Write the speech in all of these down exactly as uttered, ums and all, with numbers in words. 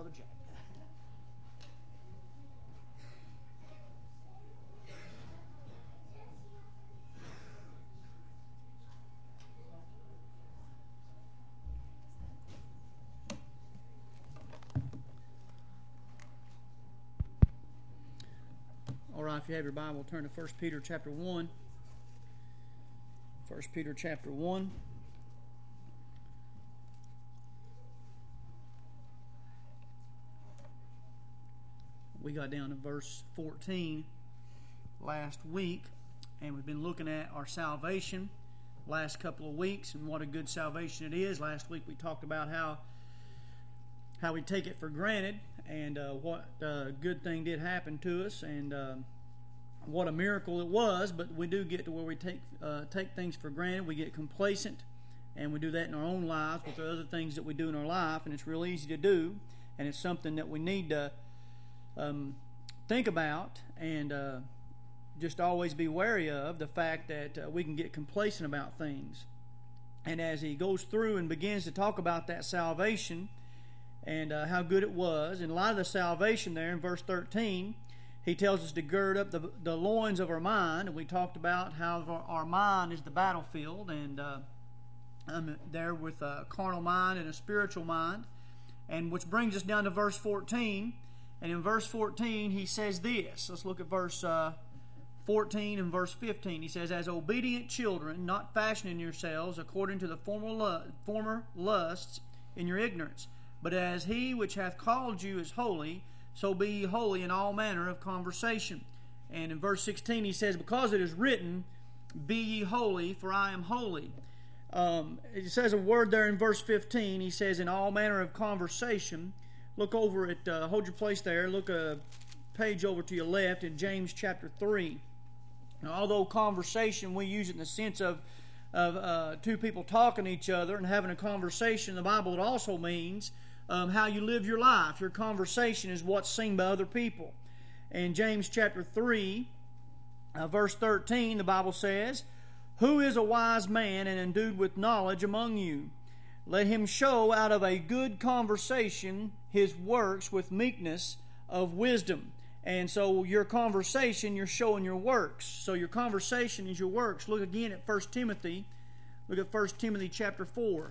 Brother Jack. All right, if you have your Bible, turn to First Peter chapter one. First Peter chapter one. We got down to verse fourteen last week, and we've been looking at our salvation last couple of weeks and what a good salvation it is. Last week we talked about how how we take it for granted, and uh, what uh, good thing did happen to us, and uh, what a miracle it was. But we do get to where we take uh, take things for granted. We get complacent, and we do that in our own lives with the other things that we do in our life, and it's real easy to do, and it's something that we need to um, think about and uh, just always be wary of, the fact that uh, we can get complacent about things. And as he goes through and begins to talk about that salvation and uh, how good it was, in light of the salvation there in verse thirteen, he tells us to gird up the, the loins of our mind. And we talked about how our, our mind is the battlefield, and uh, I'm there with a carnal mind and a spiritual mind. And which brings us down to verse fourteen. And in verse fourteen, he says this. Let's look at verse uh, fourteen and verse fifteen. He says, "As obedient children, not fashioning yourselves according to the former, lu- former lusts in your ignorance, but as he which hath called you is holy, so be ye holy in all manner of conversation." And in verse sixteen he says, "Because it is written, be ye holy, for I am holy." Um, it says a word there in verse fifteen. He says, "in all manner of conversation." Look over at, uh, hold your place there, look a page over to your left in James chapter three. Now, although conversation, we use it in the sense of, of uh, two people talking to each other and having a conversation, the Bible, it also means Um, how you live your life. Your conversation is what's seen by other people. In James chapter three, uh, verse thirteen, the Bible says, "Who is a wise man and endued with knowledge among you? Let him show out of a good conversation his works with meekness of wisdom." And so your conversation, you're showing your works. So your conversation is your works. Look again at First Timothy. Look at First Timothy chapter four.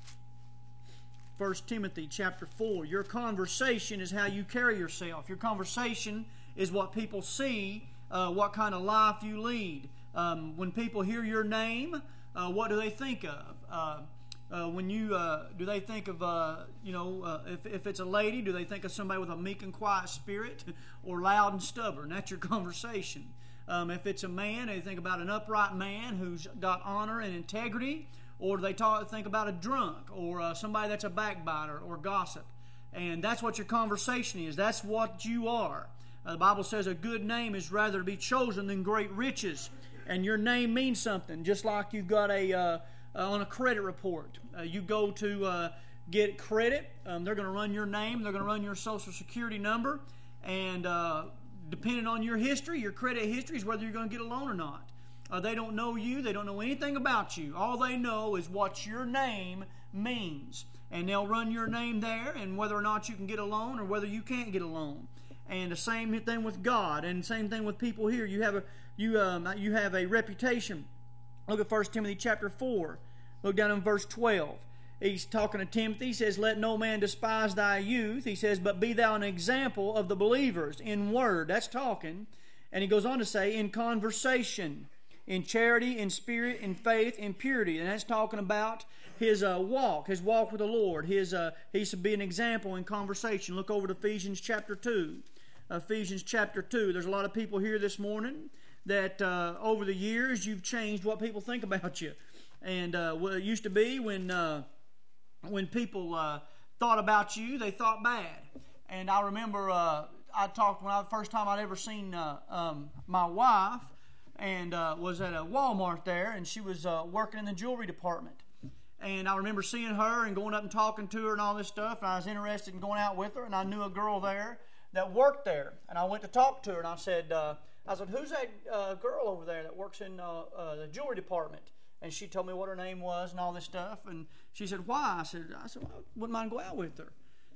First Timothy chapter four. Your conversation is how you carry yourself. Your conversation is what people see, uh, what kind of life you lead. Um, when people hear your name, uh, what do they think of? Uh, uh, when you uh, do they think of uh, you know uh, if if it's a lady, do they think of somebody with a meek and quiet spirit, or loud and stubborn? That's your conversation. Um, if it's a man, they think about an upright man who's got honor and integrity. Or do they talk, think about a drunk, or uh, somebody that's a backbiter or gossip? And that's what your conversation is. That's what you are. Uh, the Bible says a good name is rather to be chosen than great riches. And your name means something, just like you've got a uh, uh, on a credit report. Uh, you go to uh, get credit. Um, they're going to run your name. They're going to run your social security number. And uh, depending on your history, your credit history is whether you're going to get a loan or not. Uh, they don't know you. They don't know anything about you. All they know is what your name means. And they'll run your name there, and whether or not you can get a loan or whether you can't get a loan. And the same thing with God, and same thing with people here. You have a you um, you have a reputation. Look at First Timothy chapter four. Look down in verse twelve. He's talking to Timothy. He says, "Let no man despise thy youth." He says, "But be thou an example of the believers in word." That's talking. And he goes on to say, "In conversation, in charity, in spirit, in faith, in purity." And that's talking about his uh, walk, his walk with the Lord. His uh, he should be an example in conversation. Look over to Ephesians chapter two. Ephesians chapter two. There's a lot of people here this morning that uh, over the years you've changed what people think about you. And uh, well, it used to be when uh, when people uh, thought about you, they thought bad. And I remember uh, I talked when I the first time I'd ever seen uh, um, my wife. And uh, was at a Walmart there, and she was uh, working in the jewelry department. And I remember seeing her and going up and talking to her and all this stuff, and I was interested in going out with her, and I knew a girl there that worked there. And I went to talk to her, and I said, uh, I said, "Who's that uh, girl over there that works in uh, uh, the jewelry department?" And she told me what her name was and all this stuff. And she said, "Why?" I said, I said, well, I wouldn't mind going out with her.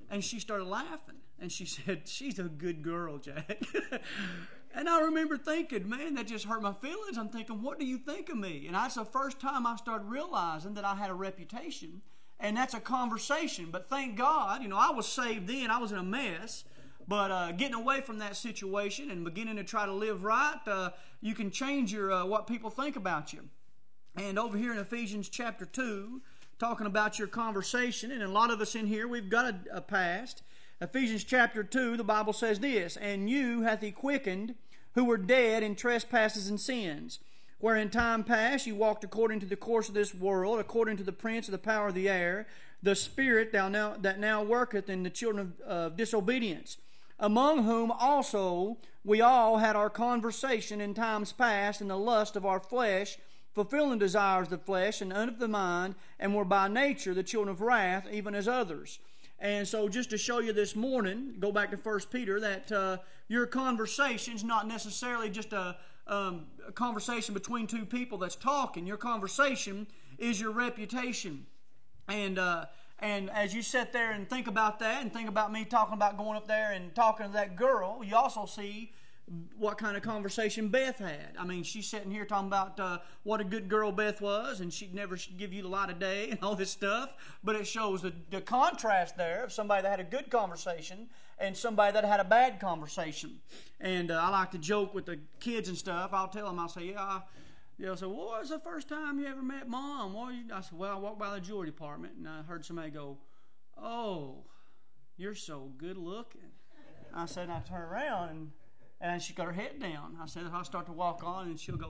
And she started laughing. And she said, she's a good girl, Jack. And I remember thinking, man, that just hurt my feelings. I'm thinking, what do you think of me? And that's the first time I started realizing that I had a reputation. And that's a conversation. But thank God, you know, I was saved then. I was in a mess. But uh, getting away from that situation and beginning to try to live right, uh, you can change your uh, what people think about you. And over here in Ephesians chapter two, talking about your conversation, and a lot of us in here, we've got a, a past. Ephesians chapter two, the Bible says this, "And you hath he quickened, who were dead in trespasses and sins, where in time past you walked according to the course of this world, according to the prince of the power of the air, the spirit that now, that now worketh in the children of uh, disobedience, among whom also we all had our conversation in times past in the lust of our flesh, fulfilling desires of the flesh and of the mind, and were by nature the children of wrath, even as others." And so just to show you this morning, go back to First Peter, that uh, your conversation is not necessarily just a, um, a conversation between two people that's talking. Your conversation is your reputation. And uh, and as you sit there and think about that, and think about me talking about going up there and talking to that girl, you also see what kind of conversation Beth had. I mean, she's sitting here talking about uh, what a good girl Beth was, and she'd never give you the light of day and all this stuff. But it shows the, the contrast there of somebody that had a good conversation and somebody that had a bad conversation. And uh, I like to joke with the kids and stuff. I'll tell them, I'll say, yeah, I, they'll say, well, what was the first time you ever met Mom? What you? I said, well, I walked by the jewelry department, and I heard somebody go, oh, you're so good looking. I said, and I turned around, and And she got her head down. I said, I'll start to walk on, and she'll go,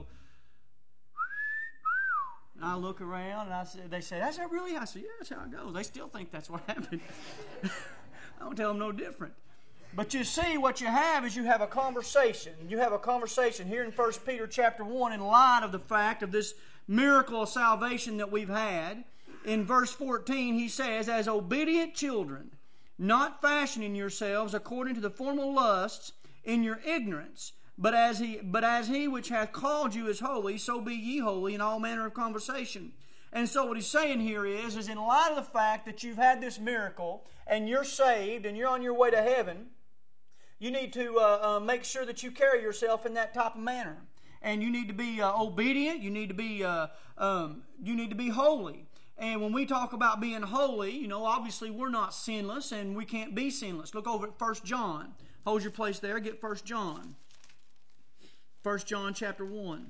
and I look around, and I said, they say, that's that really? I said, yeah, that's how it goes. They still think that's what happened. I don't tell them no different. But you see, what you have is you have a conversation. You have a conversation here in First Peter chapter one in light of the fact of this miracle of salvation that we've had. In verse fourteen, he says, as obedient children, not fashioning yourselves according to the former lusts in your ignorance, but as he but as he which hath called you is holy, so be ye holy in all manner of conversation. And so what he's saying here is, is in light of the fact that you've had this miracle, and you're saved, and you're on your way to heaven, you need to uh, uh, make sure that you carry yourself in that type of manner. And you need to be uh, obedient, you need to be uh, um, you need to be holy. And when we talk about being holy, you know, obviously we're not sinless, and we can't be sinless. Look over at First John. Hold your place there. Get First John. First John chapter one.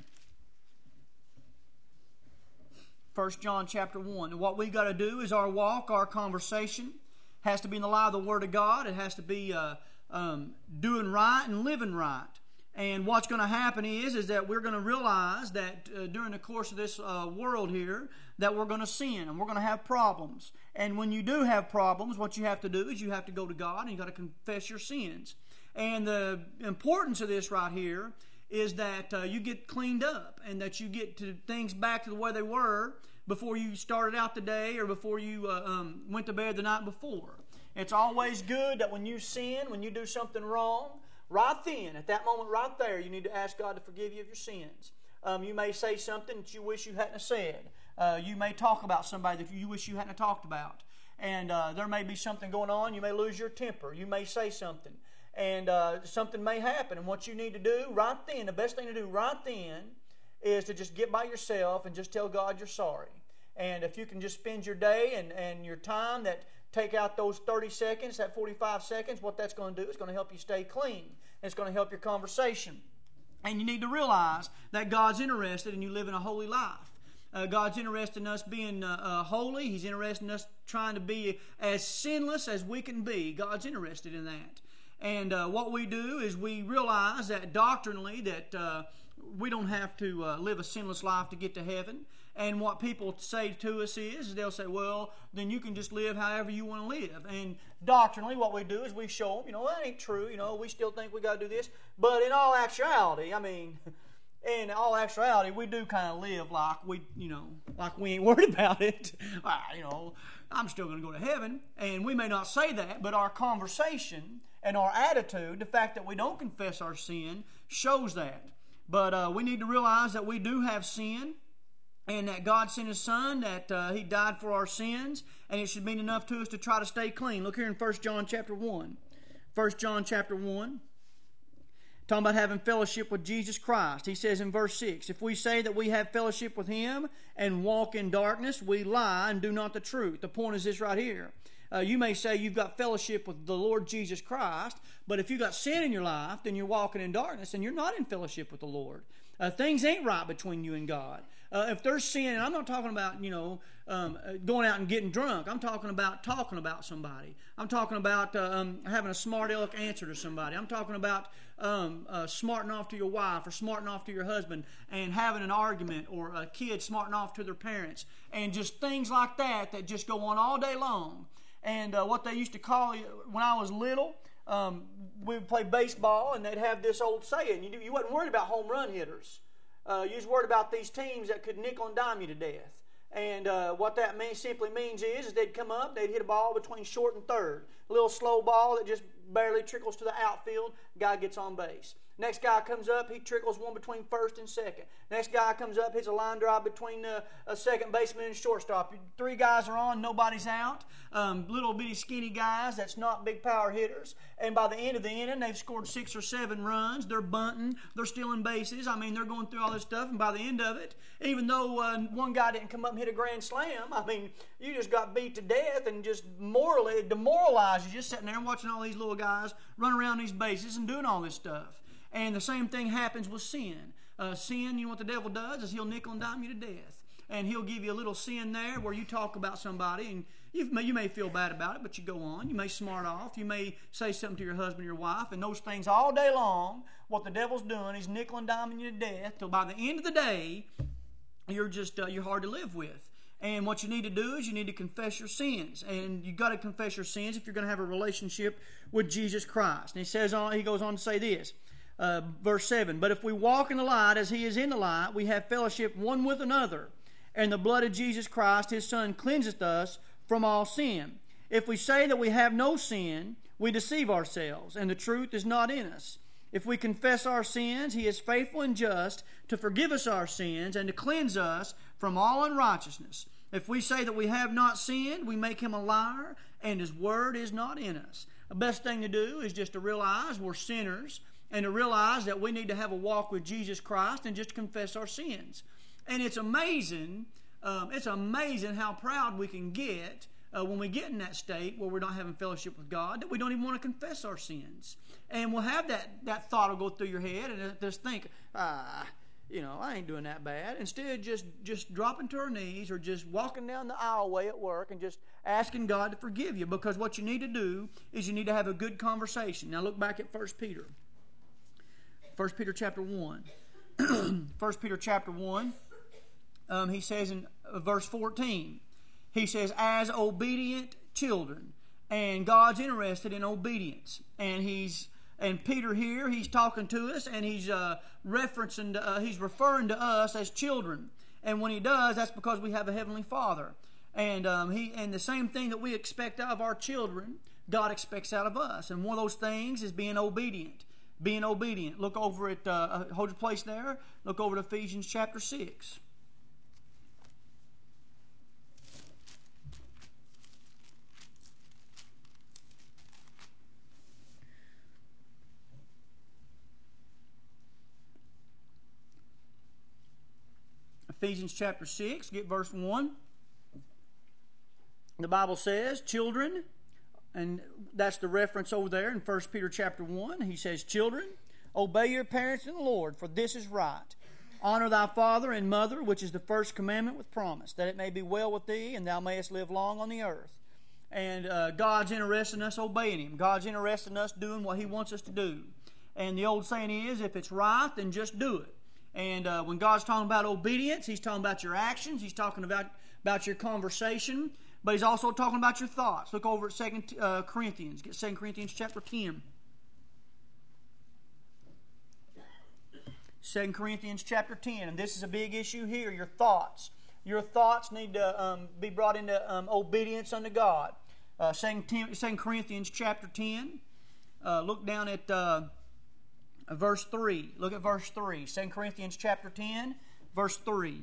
First John chapter one. And what we got to do is our walk, our conversation, has to be in the light of the Word of God. It has to be uh, um, doing right and living right. And what's going to happen is, is that we're going to realize that uh, during the course of this uh, world here, that we're going to sin and we're going to have problems. And when you do have problems, what you have to do is you have to go to God and you got to confess your sins. And the importance of this right here is that uh, you get cleaned up and that you get to things back to the way they were before you started out the day or before you uh, um, went to bed the night before. It's always good that when you sin, when you do something wrong, right then, at that moment right there, you need to ask God to forgive you of your sins. Um, you may say something that you wish you hadn't said. Uh, you may talk about somebody that you wish you hadn't talked about. And uh, there may be something going on. You may lose your temper. You may say something. And uh, something may happen. And what you need to do right then, the best thing to do right then, is to just get by yourself and just tell God you're sorry. And if you can just spend your day and, and your time, that take out those thirty seconds, that forty-five seconds, what that's going to do is going to help you stay clean. It's going to help your conversation. And you need to realize that God's interested in you living a holy life. Uh, God's interested in us being uh, uh, holy. He's interested in us trying to be as sinless as we can be. God's interested in that. And uh, what we do is we realize that doctrinally that uh, we don't have to uh, live a sinless life to get to heaven. And what people say to us is, is they'll say, well, then you can just live however you want to live. And doctrinally what we do is we show them, you know, that ain't true. You know, we still think we got to do this. But in all actuality, I mean, in all actuality, we do kind of live like we, you know, like we ain't worried about it. Well, you know, I'm still going to go to heaven. And we may not say that, but our conversation and our attitude, the fact that we don't confess our sin, shows that. But uh, we need to realize that we do have sin. and that God sent His Son, that uh, He died for our sins, and it should mean enough to us to try to stay clean. Look here in First John chapter one. First John chapter one. Talking about having fellowship with Jesus Christ. He says in verse six, if we say that we have fellowship with Him and walk in darkness, we lie and do not the truth. The point is this right here. Uh, you may say you've got fellowship with the Lord Jesus Christ, but if you've got sin in your life, then you're walking in darkness and you're not in fellowship with the Lord. Uh, things ain't right between you and God. Uh, if there's sin, and I'm not talking about, you know, um, going out and getting drunk. I'm talking about talking about somebody. I'm talking about uh, um, having a smart aleck answer to somebody. I'm talking about um, uh, smarting off to your wife or smarting off to your husband and having an argument, or a kid smarting off to their parents, and just things like that that just go on all day long. And uh, what they used to call, when I was little, um, we would play baseball, and they'd have this old saying, you, you wasn't worried about home run hitters. Uh, you was worried about these teams that could nickel and dime you to death. And uh, what that mean, simply means is, is they'd come up, they'd hit a ball between short and third. A little slow ball that just barely trickles to the outfield, guy gets on base. Next guy comes up, he trickles one between first and second. Next guy comes up, hits a line drive between uh, a second baseman and shortstop. Three guys are on, nobody's out. Um, little bitty skinny guys, that's not big power hitters. And by the end of the inning, they've scored six or seven runs. They're bunting, they're stealing bases. I mean, they're going through all this stuff. And by the end of it, even though uh, one guy didn't come up and hit a grand slam, I mean, you just got beat to death and just morally demoralized. You're just sitting there and watching all these little guys run around these bases and doing all this stuff. And the same thing happens with sin. Uh, sin, you know what the devil does, is he'll nickel and dime you to death. And he'll give you a little sin there where you talk about somebody, and you may, you may feel bad about it, but you go on. You may smart off. You may say something to your husband or your wife, and those things all day long, what the devil's doing is nickel and diming you to death, till by the end of the day, you're just uh, you're hard to live with. And what you need to do is you need to confess your sins. And you've got to confess your sins if you're going to have a relationship with Jesus Christ. And he says on, he goes on to say this. Uh, verse seven, but if we walk in the light as He is in the light, we have fellowship one with another, and the blood of Jesus Christ, His Son, cleanseth us from all sin. If we say that we have no sin, we deceive ourselves, and the truth is not in us. If we confess our sins, He is faithful and just to forgive us our sins and to cleanse us from all unrighteousness. If we say that we have not sinned, we make Him a liar, and His word is not in us. The best thing to do is just to realize we're sinners, and to realize that we need to have a walk with Jesus Christ and just confess our sins. And it's amazing, um, it's amazing how proud we can get uh, when we get in that state where we're not having fellowship with God, that we don't even want to confess our sins. And we'll have that, that thought will go through your head and just think, ah, you know, I ain't doing that bad. Instead, just, just dropping to our knees or just walking down the aisleway at work and just asking God to forgive you. Because what you need to do is you need to have a good conversation. Now look back at First Peter. First Peter chapter one. First Peter chapter one, um, he says in verse fourteen, he says, as obedient children. And God's interested in obedience. And he's and Peter here, he's talking to us, and he's uh, referencing, to, uh, he's referring to us as children. And when he does, that's because we have a heavenly Father. And um, he and the same thing that we expect out of our children, God expects out of us. And one of those things is being obedient. Being obedient. Look over at, uh, hold your place there. Look over to Ephesians chapter six. Ephesians chapter six, get verse one. The Bible says, children, and that's the reference over there in First Peter chapter one. He says, children, obey your parents in the Lord, for this is right. Honor thy father and mother, which is the first commandment with promise, that it may be well with thee, and thou mayest live long on the earth. And uh, God's interested in us obeying Him. God's interested in us doing what He wants us to do. And the old saying is, if it's right, then just do it. And uh, when God's talking about obedience, He's talking about your actions. He's talking about, about your conversation. But He's also talking about your thoughts. Look over at Second uh, Corinthians. Get Second Corinthians chapter ten. Second Corinthians chapter ten. And this is a big issue here. Your thoughts. Your thoughts need to um, be brought into um, obedience unto God. Uh, Second Corinthians chapter ten. Uh, look down at uh, verse three. Look at verse three. Second Corinthians chapter ten, verse three.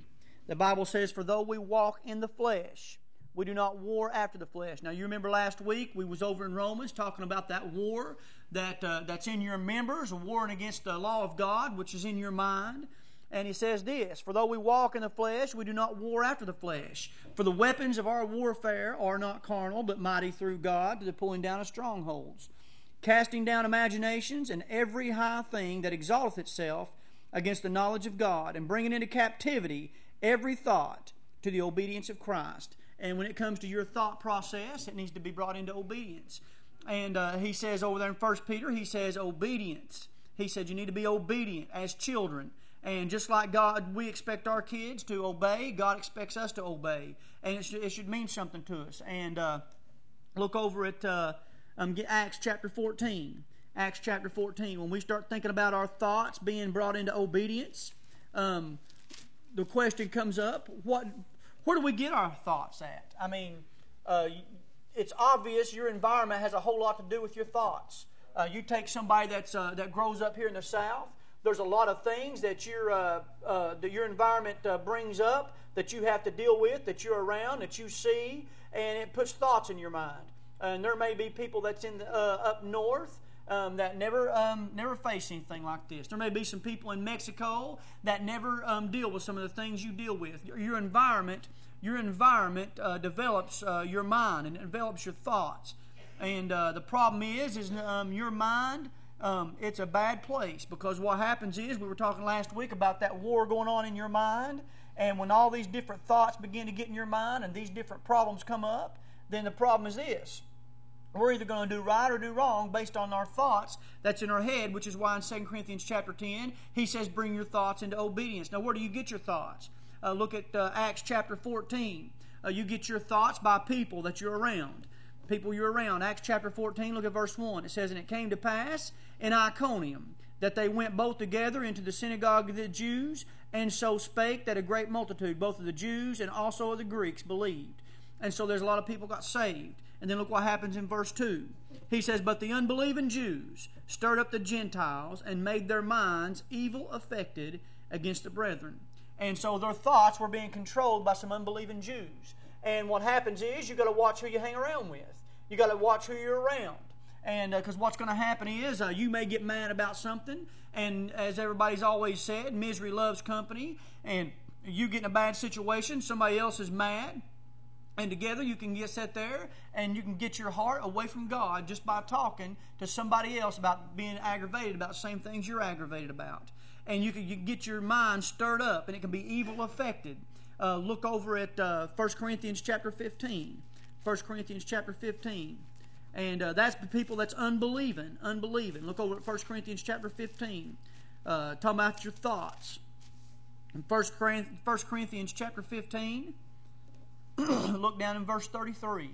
The Bible says, for though we walk in the flesh, we do not war after the flesh. Now, you remember last week we was over in Romans talking about that war that uh, that's in your members, a warring against the law of God, which is in your mind. And he says this, for though we walk in the flesh, we do not war after the flesh. For the weapons of our warfare are not carnal, but mighty through God to the pulling down of strongholds, casting down imaginations and every high thing that exalteth itself against the knowledge of God, and bringing into captivity every thought to the obedience of Christ. And when it comes to your thought process, it needs to be brought into obedience. And uh, he says over there in First Peter, he says obedience. He said you need to be obedient as children. And just like God, we expect our kids to obey, God expects us to obey. And it should, it should mean something to us. And uh, look over at uh, um, Acts chapter fourteen. Acts chapter fourteen. When we start thinking about our thoughts being brought into obedience, um, the question comes up, what, where do we get our thoughts at? I mean, uh, it's obvious your environment has a whole lot to do with your thoughts. Uh, you take somebody that's uh, that grows up here in the South, there's a lot of things that, your uh, uh, that your environment uh, brings up that you have to deal with, that you're around, that you see, and it puts thoughts in your mind. And there may be people that's in the, uh, up north um, that never um, never face anything like this. There may be some people in Mexico that never um, deal with some of the things you deal with. Your, your environment, your environment uh, develops uh, your mind and it develops your thoughts. And uh, the problem is, is um, your mind. Um, it's a bad place, because what happens is, we were talking last week about that war going on in your mind, and when all these different thoughts begin to get in your mind and these different problems come up, then the problem is this. We're either going to do right or do wrong based on our thoughts that's in our head, which is why in Second Corinthians chapter ten, he says, bring your thoughts into obedience. Now, where do you get your thoughts? Uh, look at uh, Acts chapter fourteen. Uh, you get your thoughts by people that you're around. People you're around. Acts chapter fourteen, look at verse one. It says, and it came to pass in Iconium that they went both together into the synagogue of the Jews, and so spake that a great multitude, both of the Jews and also of the Greeks, believed. And so there's a lot of people got saved. And then look what happens in verse two. He says, but the unbelieving Jews stirred up the Gentiles and made their minds evil affected against the brethren. And so their thoughts were being controlled by some unbelieving Jews. And what happens is, you've got to watch who you hang around with. You've got to watch who you're around. And because uh, what's going to happen is, uh, you may get mad about something, and as everybody's always said, misery loves company, and you get in a bad situation, somebody else is mad, and together you can get set there, and you can get your heart away from God just by talking to somebody else about being aggravated about the same things you're aggravated about. And you can, you can get your mind stirred up, and it can be evil affected. Uh, look over at uh, First Corinthians chapter fifteen. First Corinthians chapter fifteen. And uh, that's the people that's unbelieving. Unbelieving. Look over at First Corinthians chapter fifteen. Uh, talking about your thoughts. In First Corinthians chapter fifteen, look down in verse thirty-three.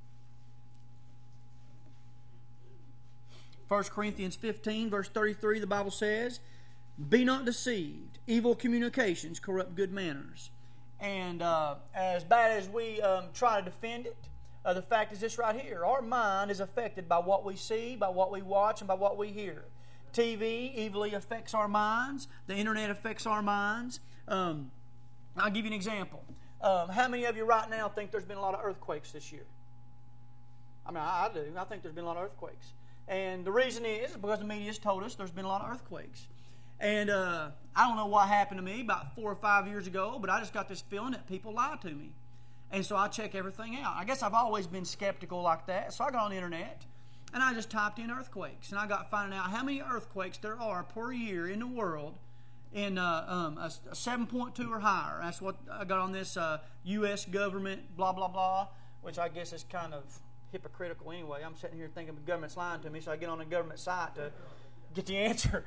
First Corinthians fifteen, verse thirty-three, the Bible says, be not deceived. Evil communications corrupt good manners. And uh, as bad as we um, try to defend it, uh, the fact is this right here. Our mind is affected by what we see, by what we watch, and by what we hear. T V evilly affects our minds. The internet affects our minds. Um, I'll give you an example. Um, how many of you right now think there's been a lot of earthquakes this year? I mean, I, I do. I think there's been a lot of earthquakes. And the reason is because the media's told us there's been a lot of earthquakes. And uh, I don't know what happened to me about four or five years ago, but I just got this feeling that people lie to me. And so I check everything out. I guess I've always been skeptical like that. So I got on the internet, and I just typed in earthquakes. And I got finding out how many earthquakes there are per year in the world in uh, um, a, a seven point two or higher. That's what I got on this uh, U S government, blah, blah, blah, which I guess is kind of hypocritical anyway. I'm sitting here thinking the government's lying to me, so I get on the government site to get the answer.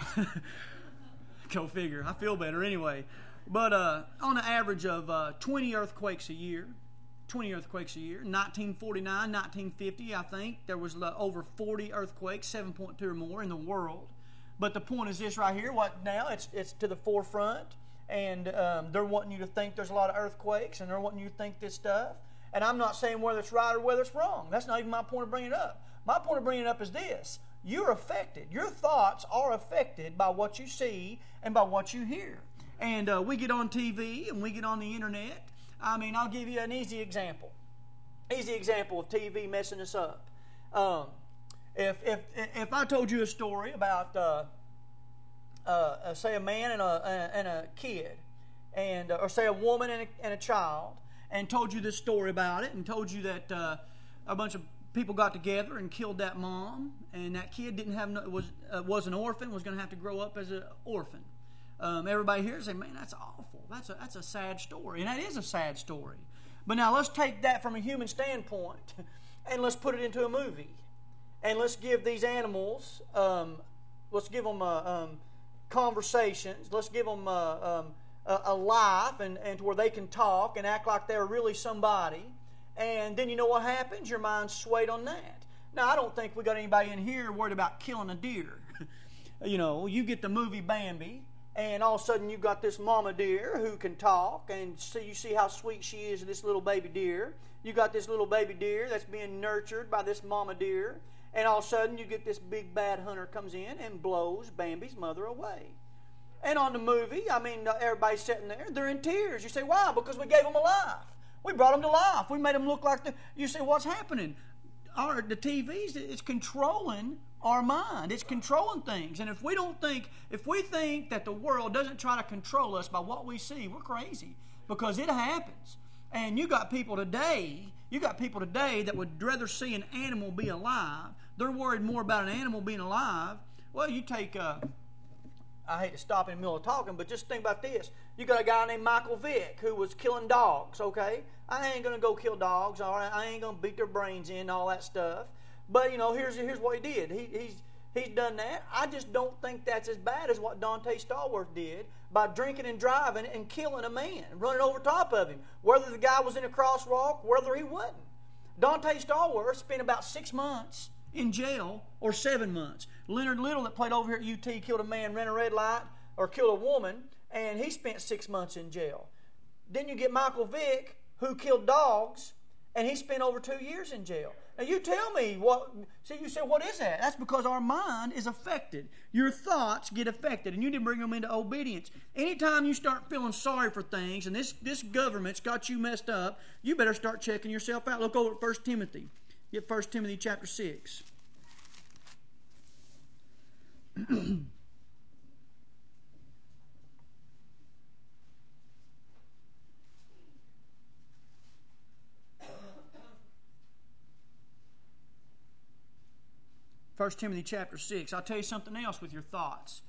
Go figure. I feel better anyway. But uh, on an average of uh, twenty earthquakes a year, twenty earthquakes a year. nineteen forty-nine, nineteen fifty, I think, there was uh, over forty earthquakes, seven point two or more in the world. But the point is this right here. What now? It's it's to the forefront, and um, they're wanting you to think there's a lot of earthquakes, and they're wanting you to think this stuff. And I'm not saying whether it's right or whether it's wrong. That's not even my point of bringing it up. My point of bringing it up is this. You're affected. Your thoughts are affected by what you see and by what you hear. And uh, we get on T V and we get on the internet. I mean, I'll give you an easy example. Easy example of T V messing us up. Um, if if if I told you a story about, uh, uh, say, a man and a and a kid, and or say a woman and a, and a child, and told you this story about it, and told you that uh, a bunch of people got together and killed that mom, and that kid didn't have no, was uh, was an orphan, was going to have to grow up as an orphan. Um, everybody here say, "Man, that's awful. That's a that's a sad story," and that is a sad story. But now let's take that from a human standpoint, and let's put it into a movie, and let's give these animals, um, let's give them uh, um, conversations. Let's give them uh, um, a, a life, and, and to where they can talk and act like they're really somebody. And then you know what happens? Your mind's swayed on that. Now, I don't think we got anybody in here worried about killing a deer. You know, you get the movie Bambi, and all of a sudden you've got this mama deer who can talk, and so you see how sweet she is, this little baby deer. You got this little baby deer that's being nurtured by this mama deer, and all of a sudden you get this big bad hunter comes in and blows Bambi's mother away. And on the movie, I mean, everybody's sitting there, they're in tears. You say, why? Because we gave them a life. We brought them to life. We made them look like the... You say, what's happening? Our, the T Vs, it's controlling our mind. It's controlling things. And if we don't think, if we think that the world doesn't try to control us by what we see, we're crazy. Because it happens. And you got people today, you got people today that would rather see an animal be alive. They're worried more about an animal being alive. Well, you take... Uh, I hate to stop in the middle of talking, but just think about this. You got a guy named Michael Vick who was killing dogs, okay? I ain't going to go kill dogs, all right? I ain't going to beat their brains in and all that stuff. But, you know, here's here's what he did. He, he's he's done that. I just don't think that's as bad as what Dante Stallworth did by drinking and driving and killing a man, running over top of him, whether the guy was in a crosswalk, whether he wasn't. Dante Stallworth spent about six months in jail, or seven months. Leonard Little, that played over here at U T, killed a man, ran a red light, or killed a woman, and he spent six months in jail. Then you get Michael Vick, who killed dogs, and he spent over two years in jail. Now you tell me, what? See, you say, what is that? That's because our mind is affected. Your thoughts get affected, and you need to bring them into obedience. Anytime you start feeling sorry for things, and this, this government's got you messed up, you better start checking yourself out. Look over at First Timothy. Get First Timothy chapter six. First Timothy chapter six. I'll tell you something else with your thoughts.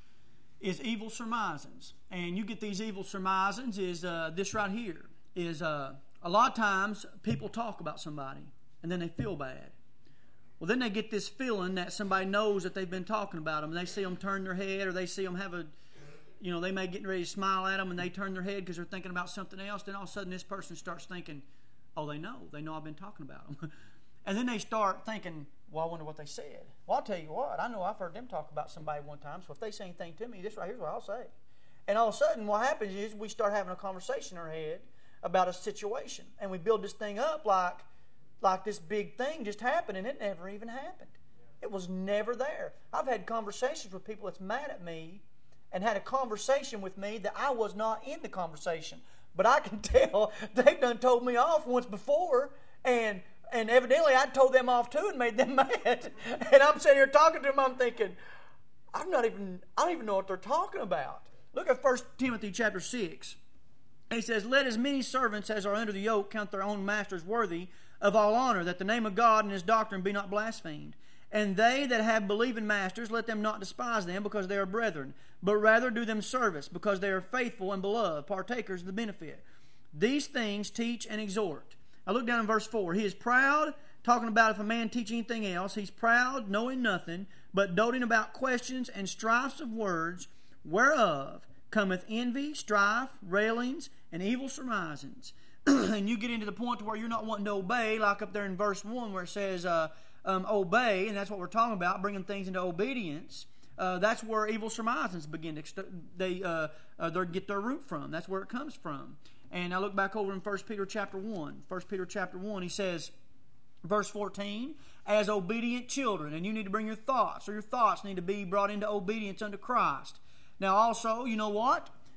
Is evil surmisings. And you get these evil surmisings is uh, this right here. Is uh, a lot of times people talk about somebody and then they feel bad. Well, then they get this feeling that somebody knows that they've been talking about them. And they see them turn their head, or they see them have a, you know, they may get ready to smile at them, and they turn their head because they're thinking about something else. Then all of a sudden this person starts thinking, oh, they know. They know I've been talking about them. And then they start thinking, well, I wonder what they said. Well, I'll tell you what. I know I've heard them talk about somebody one time, so if they say anything to me, this right here's what I'll say. And all of a sudden what happens is we start having a conversation in our head about a situation. And we build this thing up like, like this big thing just happened, and it never even happened. It was never there. I've had conversations with people that's mad at me and had a conversation with me that I was not in the conversation. But I can tell they've done told me off once before, and and evidently I told them off too and made them mad. And I'm sitting here talking to them, I'm thinking, I'm not even, I don't even know what they're talking about. Look at First Timothy chapter six. He says, let as many servants as are under the yoke count their own masters worthy of all honor, that the name of God and His doctrine be not blasphemed. And they that have believing masters, let them not despise them, because they are brethren, but rather do them service, because they are faithful and beloved, partakers of the benefit. These things teach and exhort. Now look down in verse four. He is proud, talking about if a man teach anything else. He's proud, knowing nothing, but doting about questions and strifes of words, whereof cometh envy, strife, railings, and evil surmisings. And you get into the point to where you're not wanting to obey, like up there in verse one where it says uh, um, obey, and that's what we're talking about, bringing things into obedience. Uh, that's where evil surmisings begin to they uh, uh, they get their root from. That's where it comes from. And I look back over in First Peter chapter one. First Peter chapter one, he says, verse fourteen, as obedient children, and you need to bring your thoughts, or your thoughts need to be brought into obedience unto Christ. Now also, you know what?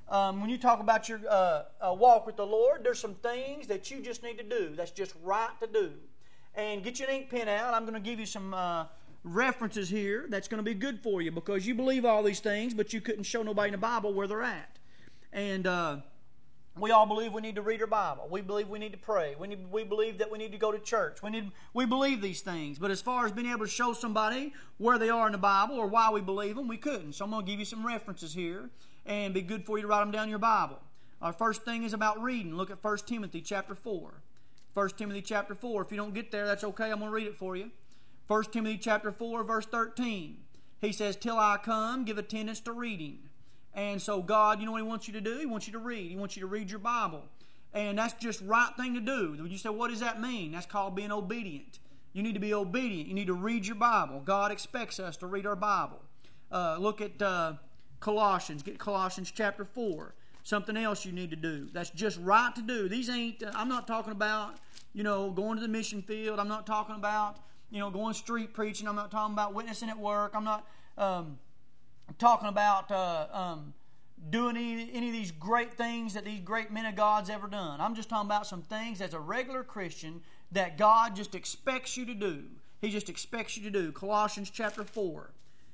um, when you talk about your uh, uh, walk with the Lord, there's some things that you just need to do. That's just right to do. And get your ink pen out. I'm going to give you some uh, references here that's going to be good for you, because you believe all these things, but you couldn't show nobody in the Bible where they're at. And uh, we all believe we need to read our Bible. We believe we need to pray. We, need, we believe that we need to go to church. We need, we believe these things. But as far as being able to show somebody where they are in the Bible or why we believe them, we couldn't. So I'm going to give you some references here, and it'd be good for you to write them down in your Bible. Our first thing is about reading. Look at First Timothy chapter four. First Timothy chapter four. If you don't get there, that's okay. I'm going to read it for you. First Timothy chapter four, verse thirteen. He says, "Till I come, give attendance to reading." And so God, you know what He wants you to do? He wants you to read. He wants you to read your Bible. And that's just right thing to do. You say, what does that mean? That's called being obedient. You need to be obedient. You need to read your Bible. God expects us to read our Bible. Uh, look at uh, Colossians. Get Colossians chapter four. Something else you need to do. That's just right to do. These ain't, uh, I'm not talking about, you know, going to the mission field. I'm not talking about, you know, going street preaching. I'm not talking about witnessing at work. I'm not um, talking about uh, um, doing any, any of these great things that these great men of God's ever done. I'm just talking about some things as a regular Christian that God just expects you to do. He just expects you to do. Colossians chapter four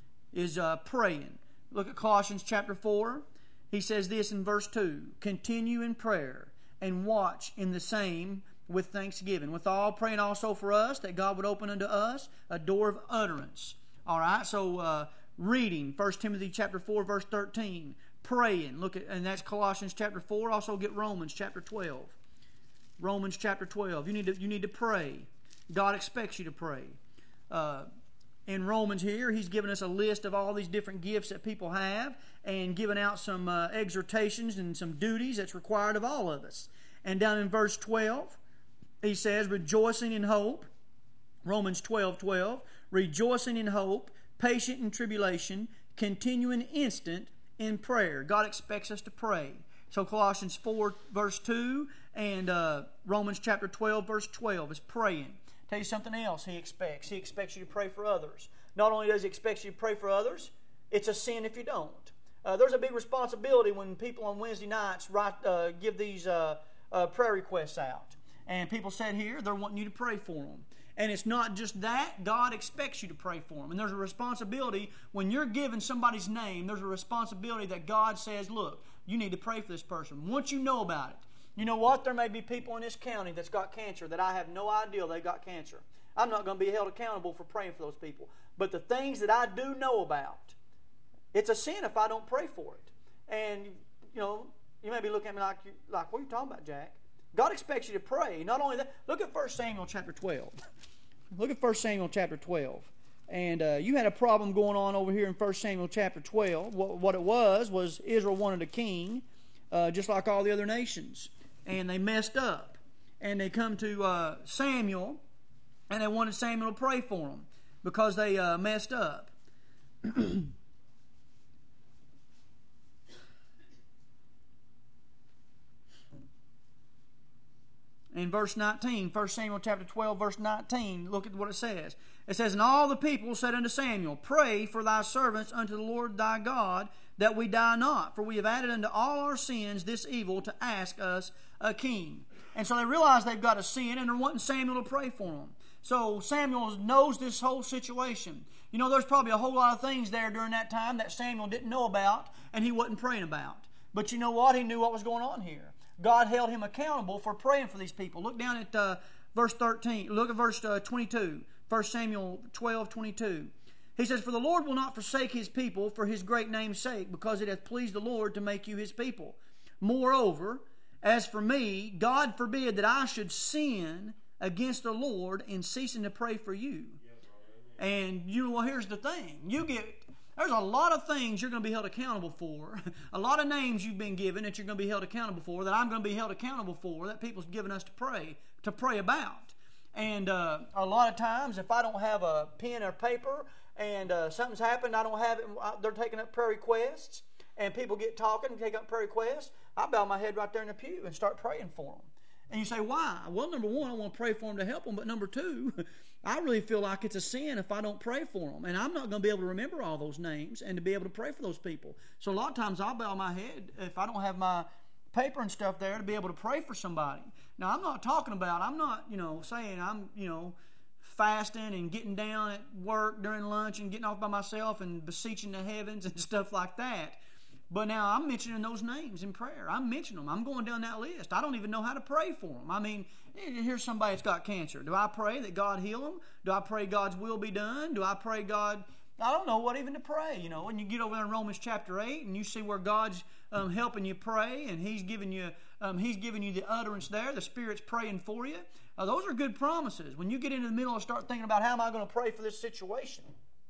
is uh, praying. Look at Colossians chapter four. He says this in verse two, "Continue in prayer and watch in the same with thanksgiving. With all praying also for us, that God would open unto us a door of utterance." All right, so uh, reading, First Timothy chapter four, verse thirteen. Praying, look at, and that's Colossians chapter four. Also get Romans chapter twelve. Romans chapter twelve. You need to, you need to pray. God expects you to pray. Uh, in Romans here, he's given us a list of all these different gifts that people have, and given out some uh, exhortations and some duties that's required of all of us. And down in verse twelve, he says, rejoicing in hope. Romans twelve twelve. Rejoicing in hope, patient in tribulation, continuing instant in prayer. God expects us to pray. So Colossians four verse two and uh, Romans chapter twelve verse twelve is praying. Tell you something else He expects. He expects you to pray for others. Not only does He expect you to pray for others, it's a sin if you don't. Uh, there's a big responsibility when people on Wednesday nights write, uh, give these uh, uh, prayer requests out. And people said here, they're wanting you to pray for them. And it's not just that. God expects you to pray for them. And there's a responsibility when you're giving somebody's name, there's a responsibility that God says, look, you need to pray for this person. Once you know about it, you know what? There may be people in this county that's got cancer that I have no idea they got cancer. I'm not going to be held accountable for praying for those people. But the things that I do know about, it's a sin if I don't pray for it. And, you know, you may be looking at me like, like what are you talking about, Jack? God expects you to pray. Not only that, look at First Samuel chapter twelve. Look at First Samuel chapter twelve. And uh, you had a problem going on over here in First Samuel chapter twelve. What, what it was, was Israel wanted a king, uh, just like all the other nations. And they messed up. And they come to uh, Samuel, and they wanted Samuel to pray for them because they uh, messed up. In verse nineteen, First Samuel chapter twelve, verse nineteen, look at what it says. It says, "And all the people said unto Samuel, Pray for thy servants unto the Lord thy God, that we die not. For we have added unto all our sins this evil to ask us a king." And so they realize they've got a sin, and they're wanting Samuel to pray for them. So Samuel knows this whole situation. You know, there's probably a whole lot of things there during that time that Samuel didn't know about, and he wasn't praying about. But you know what? He knew what was going on here. God held him accountable for praying for these people. Look down at uh, verse thirteen. Look at verse uh, twenty-two. First Samuel twelve twenty-two. He says, "For the Lord will not forsake His people for His great name's sake, because it hath pleased the Lord to make you His people. Moreover, as for me, God forbid that I should sin against the Lord in ceasing to pray for you." And you well, here's the thing. You get There's a lot of things you're going to be held accountable for. A lot of names you've been given that you're going to be held accountable for, that I'm going to be held accountable for, that people's given us to pray, to pray about. And uh, a lot of times, if I don't have a pen or paper and uh, something's happened, I don't have it, they're taking up prayer requests, and people get talking and take up prayer requests, I bow my head right there in the pew and start praying for them. And you say, why? Well, number one, I want to pray for them to help them. But number two, I really feel like it's a sin if I don't pray for them. And I'm not going to be able to remember all those names and to be able to pray for those people. So a lot of times I'll bow my head if I don't have my paper and stuff there to be able to pray for somebody. Now, I'm not talking about, I'm not, you know, saying I'm, you know, fasting and getting down at work during lunch and getting off by myself and beseeching the heavens and stuff like that. But now I'm mentioning those names in prayer. I'm mentioning them. I'm going down that list. I don't even know how to pray for them. I mean, here's somebody that's got cancer. Do I pray that God heal them? Do I pray God's will be done? Do I pray God... I don't know what even to pray, you know. When you get over there in Romans chapter eight and you see where God's um, helping you pray and He's giving you um, He's giving you the utterance there, the Spirit's praying for you. Uh, those are good promises. When you get into the middle and start thinking about how am I going to pray for this situation.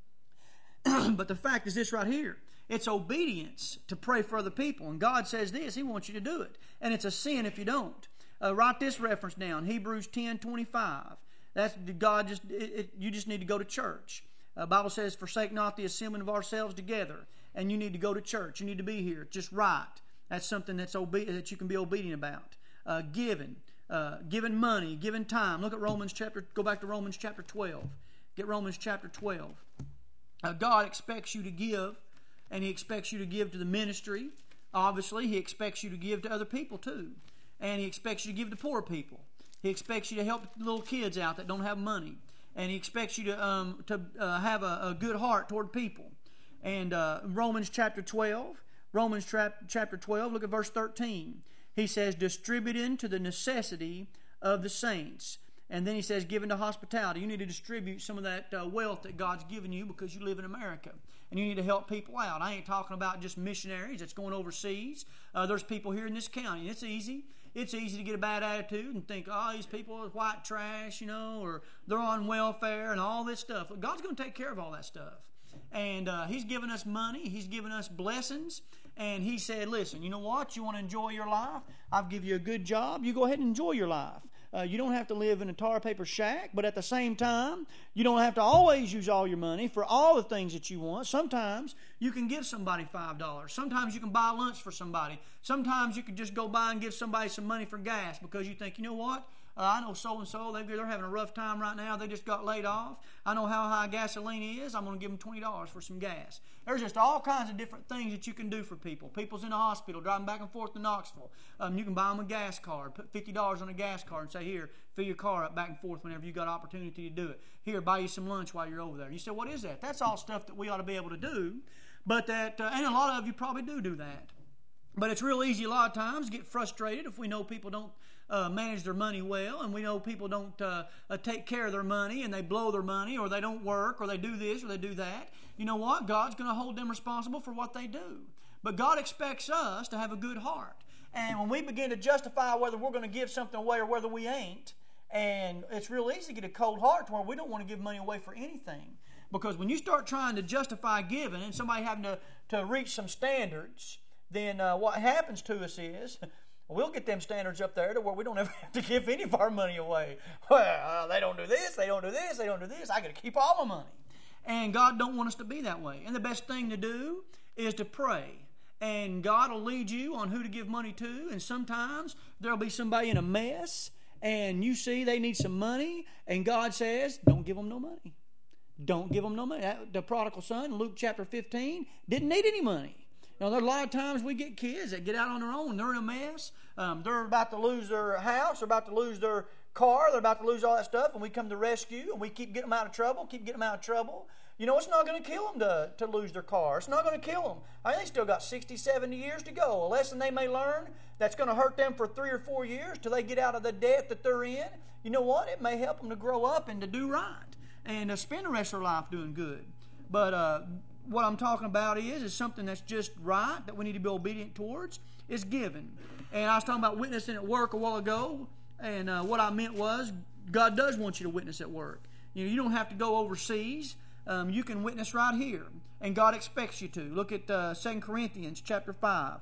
But the fact is this right here. It's obedience to pray for other people. And God says this, He wants you to do it. And it's a sin if you don't. Uh, write this reference down, Hebrews ten twenty-five. That's God just, it, it, you just need to go to church. The uh, Bible says, forsake not the assembling of ourselves together. And you need to go to church. You need to be here. Just right. That's something that's obe- that you can be obedient about. Uh, giving. Uh, giving money. Giving time. Look at Romans chapter, go back to Romans chapter twelve. Get Romans chapter twelve. Uh, God expects you to give, and He expects you to give to the ministry. Obviously, He expects you to give to other people too. And He expects you to give to poor people. He expects you to help little kids out that don't have money. And He expects you to um, to uh, have a, a good heart toward people. And uh, Romans chapter twelve, Romans tra- chapter twelve, look at verse thirteen. He says, distributing to the necessity of the saints. And then He says, giving to hospitality. You need to distribute some of that uh, wealth that God's given you because you live in America. And you need to help people out. I ain't talking about just missionaries that's going overseas. Uh, there's people here in this county. It's easy. It's easy to get a bad attitude and think, oh, these people are white trash, you know, or they're on welfare and all this stuff. But God's going to take care of all that stuff. And uh, He's given us money. He's given us blessings. And He said, listen, you know what? You want to enjoy your life? I'll give you a good job. You go ahead and enjoy your life. Uh, you don't have to live in a tar paper shack, but at the same time, you don't have to always use all your money for all the things that you want. Sometimes you can give somebody five dollars. Sometimes you can buy lunch for somebody. Sometimes you can just go by and give somebody some money for gas because you think, you know what? Uh, I know so-and-so, they, they're having a rough time right now. They just got laid off. I know how high gasoline is. I'm going to give them twenty dollars for some gas. There's just all kinds of different things that you can do for people. People's in the hospital driving back and forth to Knoxville. Um, you can buy them a gas card. Put fifty dollars on a gas card and say, here, fill your car up back and forth whenever you got opportunity to do it. Here, buy you some lunch while you're over there. And you say, what is that? That's all stuff that we ought to be able to do. But that, uh, and a lot of you probably do do that. But it's real easy a lot of times to get frustrated if we know people don't uh, manage their money well, and we know people don't uh, uh, take care of their money, and they blow their money, or they don't work, or they do this, or they do that. You know what? God's going to hold them responsible for what they do. But God expects us to have a good heart. And when we begin to justify whether we're going to give something away or whether we ain't, and it's real easy to get a cold heart to where we don't want to give money away for anything. Because when you start trying to justify giving and somebody having to, to reach some standards, then uh, what happens to us is we'll get them standards up there to where we don't ever have to give any of our money away. Well, uh, they don't do this, they don't do this, they don't do this. I got to keep all my money. And God don't want us to be that way. And the best thing to do is to pray. And God will lead you on who to give money to. And sometimes there'll be somebody in a mess, and you see they need some money, and God says, don't give them no money. Don't give them no money. The prodigal son, Luke chapter fifteen, didn't need any money. You know, there are a lot of times we get kids that get out on their own. They're in a mess. Um, they're about to lose their house. They're about to lose their car. They're about to lose all that stuff. And we come to rescue, and we keep getting them out of trouble, keep getting them out of trouble. You know, it's not going to kill them to, to lose their car. It's not going to kill them. I mean, they still got sixty, seventy years to go. A lesson they may learn that's going to hurt them for three or four years till they get out of the debt that they're in. You know what? It may help them to grow up and to do right and to spend the rest of their life doing good. But uh, what I'm talking about is, is something that's just right, that we need to be obedient towards, is giving. And I was talking about witnessing at work a while ago, and uh, what I meant was, God does want you to witness at work. You know, you don't have to go overseas. Um, you can witness right here, and God expects you to. Look at uh, Second Corinthians chapter five.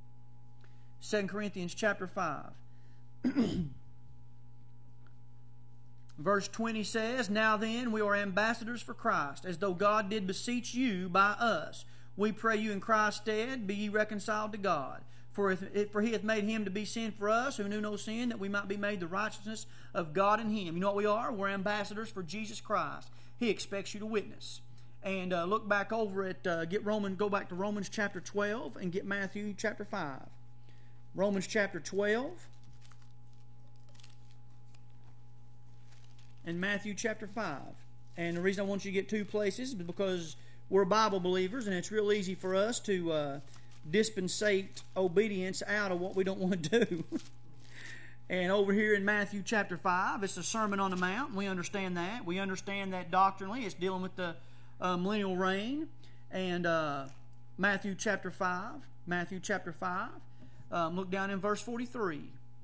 Second Corinthians chapter five. Verse twenty says, now then, we are ambassadors for Christ, as though God did beseech you by us. We pray you in Christ's stead, be ye reconciled to God. For, if, for he hath made him to be sin for us, who knew no sin, that we might be made the righteousness of God in him. You know what we are? We're ambassadors for Jesus Christ. He expects you to witness. And uh, look back over at, uh, get Roman, go back to Romans chapter twelve and get Matthew chapter five. Romans chapter twelve and Matthew chapter five. And the reason I want you to get two places is because we're Bible believers, and it's real easy for us to uh, dispensate obedience out of what we don't want to do. And over here in Matthew chapter five, it's the Sermon on the Mount. We understand that. We understand that doctrinally. It's dealing with the uh, millennial reign. And uh, Matthew chapter five, Matthew chapter five, um, look down in verse forty-three.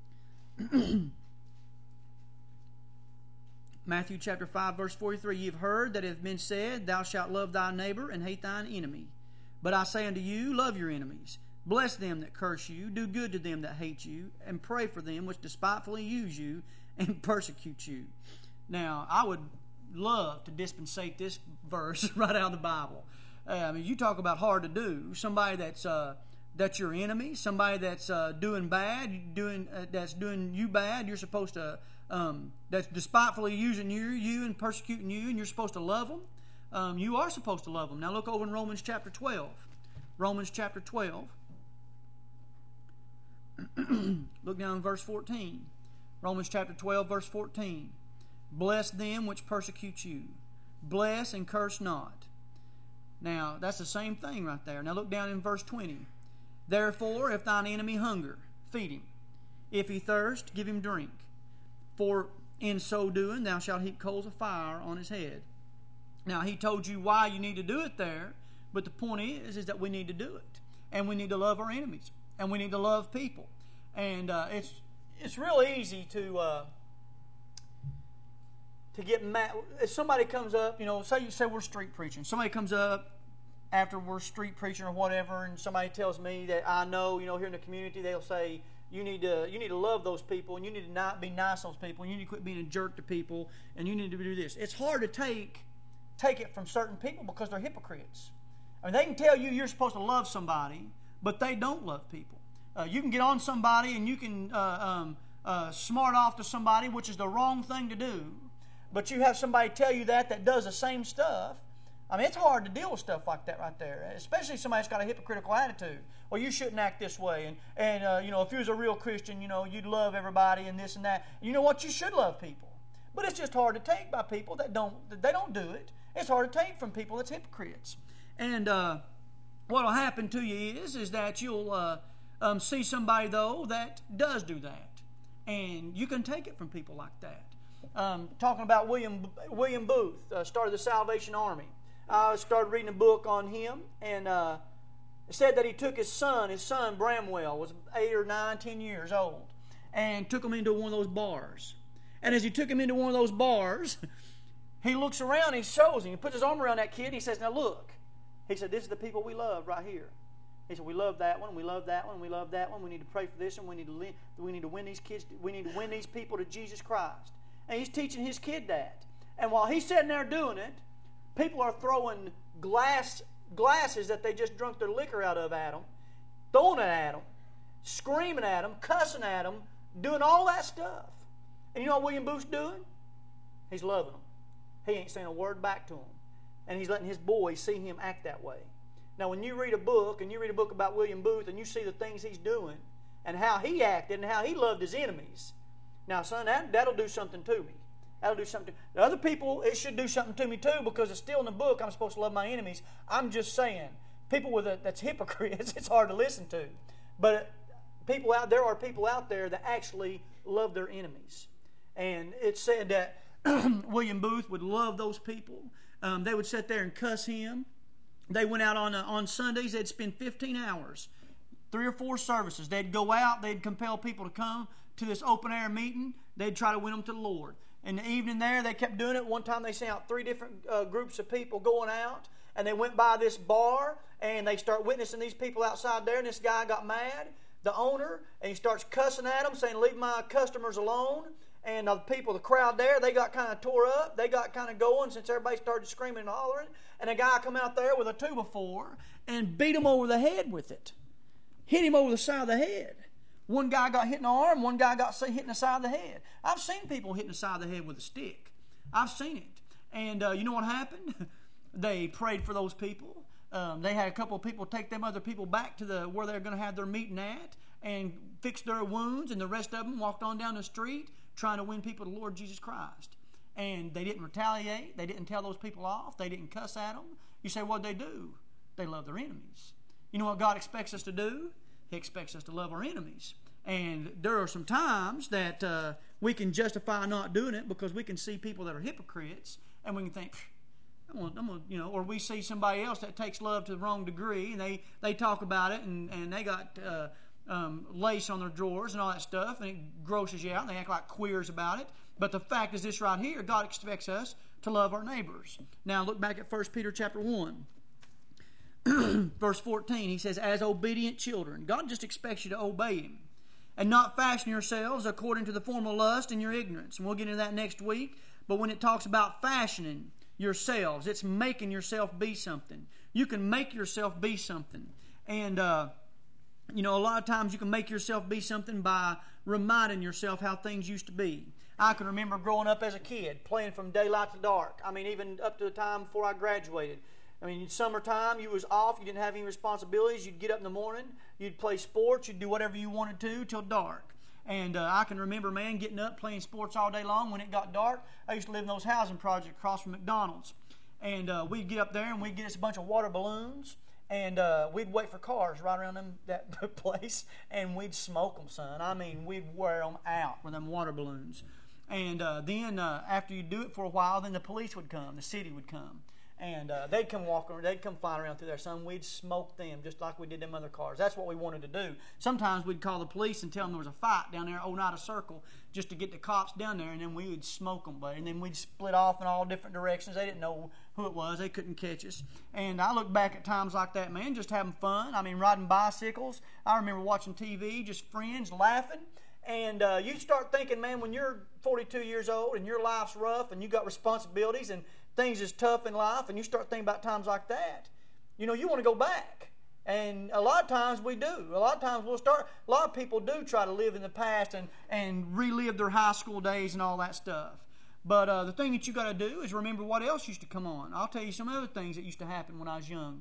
Matthew chapter five, verse forty-three. Ye have heard that it hath been said, Thou shalt love thy neighbor and hate thine enemy. But I say unto you, love your enemies. Bless them that curse you. Do good to them that hate you. And pray for them which despitefully use you and persecute you. Now, I would love to dispensate this verse right out of the Bible. Uh, I mean, you talk about hard to do. Somebody that's uh, that's your enemy, somebody that's uh, doing bad, doing uh, that's doing you bad. You're supposed to um, that's despitefully using you, you and persecuting you, and you're supposed to love them. Um, you are supposed to love them. Now look over in Romans chapter twelve. Romans chapter twelve. Look down in verse fourteen. Romans chapter twelve, verse fourteen. Bless them which persecute you. Bless and curse not. Now, that's the same thing right there. Now look down in verse twenty. Therefore, if thine enemy hunger, feed him. If he thirst, give him drink. For in so doing, thou shalt heap coals of fire on his head. Now, he told you why you need to do it there, but the point is, is that we need to do it. And we need to love our enemies. And we need to love people. And uh, it's it's real easy to uh, to get mad. If somebody comes up, you know, say you say we're street preaching. Somebody comes up after we're street preaching or whatever, and somebody tells me that I know, you know, here in the community, they'll say, you need to you need to love those people, and you need to not be nice to those people, and you need to quit being a jerk to people, and you need to do this. It's hard to take take it from certain people because they're hypocrites. I mean, they can tell you you're supposed to love somebody, but they don't love people. Uh, you can get on somebody and you can uh, um, uh, smart off to somebody, which is the wrong thing to do, but you have somebody tell you that that does the same stuff. I mean, it's hard to deal with stuff like that right there, especially somebody that's got a hypocritical attitude. Well, you shouldn't act this way, and, and uh, you know, if you was a real Christian, you know, you'd love everybody and this and that. You know what? You should love people. But it's just hard to take by people that don't, they don't do it. It's hard to take from people that's hypocrites. And uh, what will happen to you is, is that you'll uh, um, see somebody, though, that does do that. And you can take it from people like that. Um, talking about William William Booth, uh, started the Salvation Army. I started reading a book on him, and uh, it said that he took his son, his son Bramwell, was eight or nine, ten years old, and took him into one of those bars. And as he took him into one of those bars, he looks around, and he shows him, he puts his arm around that kid, and he says, now look. He said, this is the people we love right here. He said, we love that one, we love that one, we love that one. We need to pray for this one. We need to we need to win these kids. We need to win these people to Jesus Christ. And he's teaching his kid that. And while he's sitting there doing it, people are throwing glass glasses that they just drunk their liquor out of at him, throwing it at him, screaming at him, cussing at him, doing all that stuff. And you know what William Booth's doing? He's loving them. He ain't saying a word back to them. And he's letting his boys see him act that way. Now, when you read a book, and you read a book about William Booth, and you see the things he's doing, and how he acted, and how he loved his enemies, now, son, that, that'll do something to me. That'll do something. To other people, it should do something to me too, because it's still in the book. I'm supposed to love my enemies. I'm just saying, people with a, that's hypocrites, it's hard to listen to. But people out there are people out there that actually love their enemies. And it said that William Booth would love those people. Um, they would sit there and cuss him. They went out on uh, on Sundays. They'd spend fifteen hours, three or four services. They'd go out. They'd compel people to come to this open air meeting. They'd try to win them to the Lord. In the evening there, they kept doing it. One time they sent out three different uh, groups of people going out, and they went by this bar, and they start witnessing these people outside there, and this guy got mad, the owner, and he starts cussing at them, saying, leave my customers alone. And the people, the crowd there, they got kind of tore up. They got kind of going since everybody started screaming and hollering. And a guy come out there with a two by four and beat him over the head with it. hit him over the side of the head. One guy got hit in the arm, one guy got hit in the side of the head. I've seen people hit in the side of the head with a stick. I've seen it. And uh, you know what happened? They prayed for those people. Um, they had a couple of people take them other people back to the where they're going to have their meeting at and fix their wounds, and the rest of them walked on down the street trying to win people to the Lord Jesus Christ. And they didn't retaliate. They didn't tell those people off. They didn't cuss at them. You say, what'd they do? They love their enemies. You know what God expects us to do? He expects us to love our enemies. And there are some times that uh, we can justify not doing it because we can see people that are hypocrites, and we can think, I'm gonna, I'm gonna, you know, or we see somebody else that takes love to the wrong degree, and they, they talk about it, and, and they got uh, um, lace on their drawers and all that stuff, and it grosses you out, and they act like queers about it. But the fact is this right here, God expects us to love our neighbors. Now look back at First Peter chapter one. Verse fourteen, he says, as obedient children. God just expects you to obey Him. And not fashion yourselves according to the form of lust in your ignorance. And we'll get into that next week. But when it talks about fashioning yourselves, it's making yourself be something. You can make yourself be something. And, uh, you know, a lot of times you can make yourself be something by reminding yourself how things used to be. I can remember growing up as a kid, playing from daylight to dark. I mean, even up to the time before I graduated. I mean, in summertime, you was off, you didn't have any responsibilities. You'd get up in the morning, you'd play sports, you'd do whatever you wanted to till dark. And uh, I can remember, man, getting up, playing sports all day long. When it got dark, I used to live in those housing projects across from McDonald's. And uh, we'd get up there and we'd get us a bunch of water balloons. And uh, we'd wait for cars right around them, that place, and we'd smoke them, son. I mean, we'd wear them out with them water balloons. And uh, then uh, after you do it for a while, then the police would come, the city would come. And uh, they'd come walking, they'd come flying around through there, son. We'd smoke them just like we did them other cars. That's what we wanted to do. Sometimes we'd call the police and tell them there was a fight down there, Oneida Circle, just to get the cops down there, and then we would smoke them, buddy. And then we'd split off in all different directions. They didn't know who it was. They couldn't catch us. And I look back at times like that, man, just having fun. I mean, riding bicycles. I remember watching T V, just friends, laughing. And uh, you start thinking, man, when you're forty-two years old and your life's rough and you got responsibilities and things is tough in life, and you start thinking about times like that, you know, you want to go back. And a lot of times we do. A lot of times we'll start, a lot of people do try to live in the past and, and relive their high school days and all that stuff. But uh, the thing that you got to do is remember what else used to come on. I'll tell you some other things that used to happen when I was young.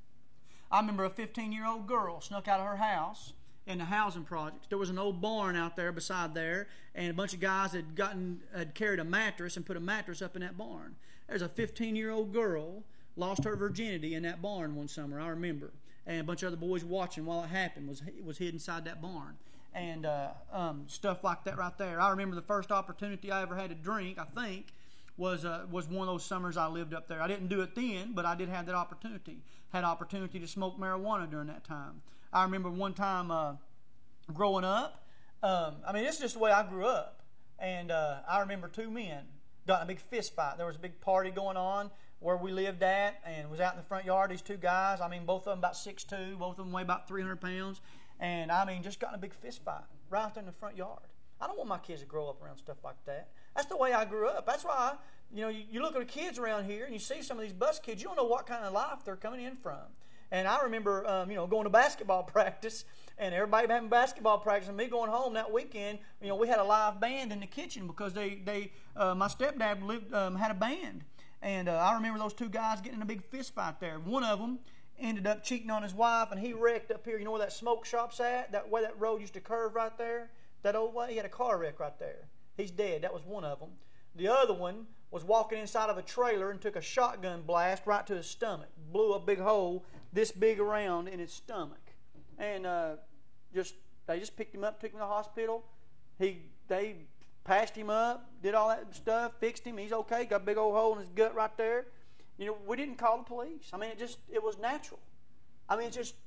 I remember a fifteen-year-old girl snuck out of her house in the housing projects. There was an old barn out there beside there, and a bunch of guys had gotten had carried a mattress and put a mattress up in that barn. There's a fifteen-year-old girl lost her virginity in that barn one summer, I remember. And a bunch of other boys watching while it happened was was hid inside that barn. And uh, um, stuff like that right there. I remember the first opportunity I ever had to drink, I think, was uh, was one of those summers I lived up there. I didn't do it then, but I did have that opportunity. Had opportunity to smoke marijuana during that time. I remember one time uh, growing up, um, I mean, this is just the way I grew up. And uh, I remember two men got in a big fist fight. There was a big party going on where we lived at, and it was out in the front yard. These two guys, I mean, both of them about six foot two, both of them weigh about three hundred pounds. And I mean, just got in a big fist fight right out there in the front yard. I don't want my kids to grow up around stuff like that. That's the way I grew up. That's why, you know, you, you look at the kids around here and you see some of these bus kids, you don't know what kind of life they're coming in from. And I remember, um, you know, going to basketball practice, and everybody having basketball practice, and me going home that weekend. You know, we had a live band in the kitchen because they, they, uh, my stepdad lived, um, had a band, and uh, I remember those two guys getting in a big fist fight there. One of them ended up cheating on his wife, and he wrecked up here. You know where that smoke shop's at? That way that road used to curve right there. That old way, he had a car wreck right there. He's dead. That was one of them. The other one was walking inside of a trailer and took a shotgun blast right to his stomach. Blew a big hole this big around in his stomach. And uh, just they just picked him up, took him to the hospital. He They patched him up, did all that stuff, fixed him. He's okay. Got a big old hole in his gut right there. You know, we didn't call the police. I mean, it just, it was natural. I mean, it's just,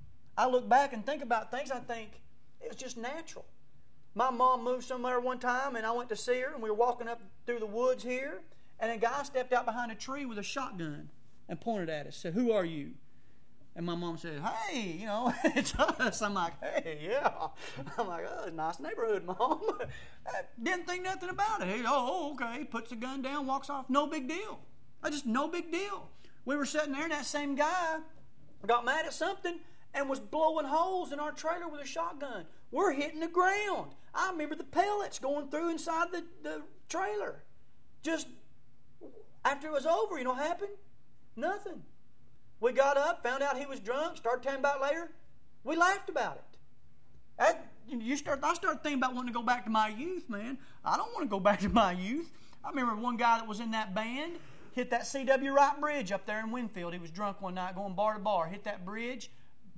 I look back and think about things, I think it was just natural. My mom moved somewhere one time, and I went to see her, and we were walking up through the woods here, and a guy stepped out behind a tree with a shotgun and pointed at us, said, "Who are you?" And my mom said, "Hey, you know, it's us." I'm like, "Hey, yeah." I'm like, "Oh, nice neighborhood, Mom." I didn't think nothing about it. He, oh, okay. Puts the gun down, walks off. No big deal. I just, no big deal. We were sitting there, and that same guy got mad at something and was blowing holes in our trailer with a shotgun. We're hitting the ground. I remember the pellets going through inside the, the trailer. Just after it was over, you know what happened? Nothing. We got up, found out he was drunk, started telling about it later. We laughed about it. That, you start, I started thinking about wanting to go back to my youth, man. I don't want to go back to my youth. I remember one guy that was in that band hit that C W Wright Bridge up there in Winfield. He was drunk one night going bar to bar, hit that bridge,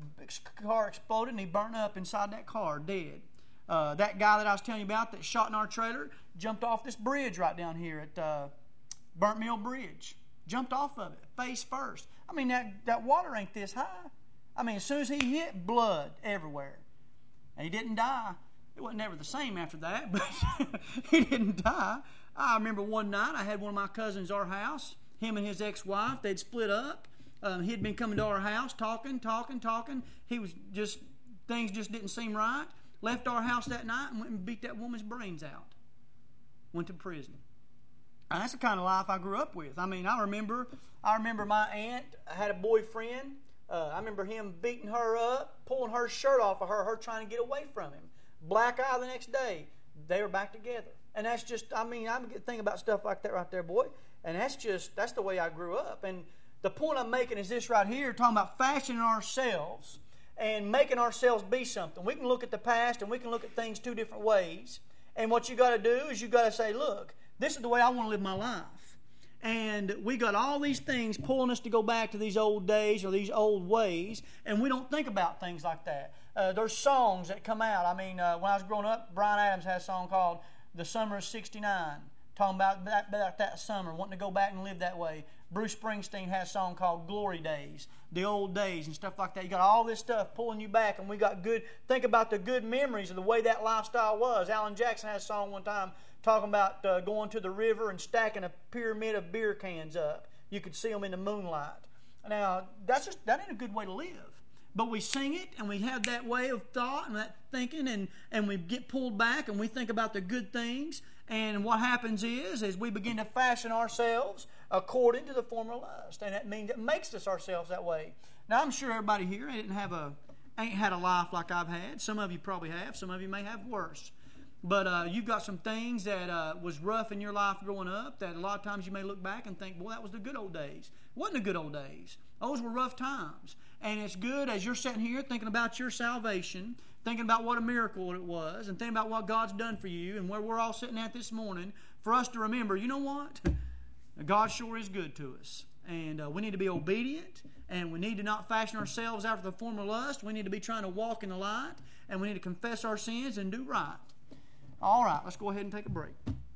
car exploded, and he burnt up inside that car, dead. Uh, that guy that I was telling you about that shot in our trailer jumped off this bridge right down here at uh, Burnt Mill Bridge. Jumped off of it, face first. I mean, that, that water ain't this high. I mean, as soon as he hit, blood everywhere. And he didn't die. It wasn't ever the same after that, but he didn't die. I remember one night I had one of my cousins at our house. Him and his ex-wife, they'd split up. Um, he'd been coming to our house talking, talking, talking. He was just, things just didn't seem right. Left our house that night and went and beat that woman's brains out. Went to prison. And that's the kind of life I grew up with. I mean, I remember, I remember my aunt had a boyfriend. Uh, I remember him beating her up, pulling her shirt off of her, her trying to get away from him. Black eye the next day. They were back together. And that's just, I mean, I'm thinking about stuff like that right there, boy. And that's just, that's the way I grew up. And the point I'm making is this right here, talking about fashioning ourselves and making ourselves be something. We can look at the past and we can look at things two different ways. And what you got to do is you got to say, look, this is the way I want to live my life. And we got all these things pulling us to go back to these old days or these old ways, and we don't think about things like that. Uh, there's songs that come out. I mean, uh, when I was growing up, Bryan Adams had a song called The Summer of sixty-nine, talking about that, about that summer, wanting to go back and live that way. Bruce Springsteen had a song called Glory Days, the old days and stuff like that. You got all this stuff pulling you back, and we got good, think about the good memories of the way that lifestyle was. Alan Jackson had a song one time talking about uh, going to the river and stacking a pyramid of beer cans up. You could see them in the moonlight. Now, that's just, that ain't a good way to live. But we sing it, and we have that way of thought and that thinking, and, and we get pulled back, and we think about the good things. And what happens is, is we begin to fashion ourselves according to the form of lust. And that means it makes us ourselves that way. Now, I'm sure everybody here didn't have a, ain't had a life like I've had. Some of you probably have. Some of you may have worse. But uh, you've got some things that uh, was rough in your life growing up that a lot of times you may look back and think, boy, that was the good old days. It wasn't the good old days. Those were rough times. And it's good as you're sitting here thinking about your salvation, thinking about what a miracle it was, and thinking about what God's done for you and where we're all sitting at this morning, for us to remember, you know what? God sure is good to us. And uh, we need to be obedient, and we need to not fashion ourselves after the form of lust. We need to be trying to walk in the light, and we need to confess our sins and do right. All right, let's go ahead and take a break.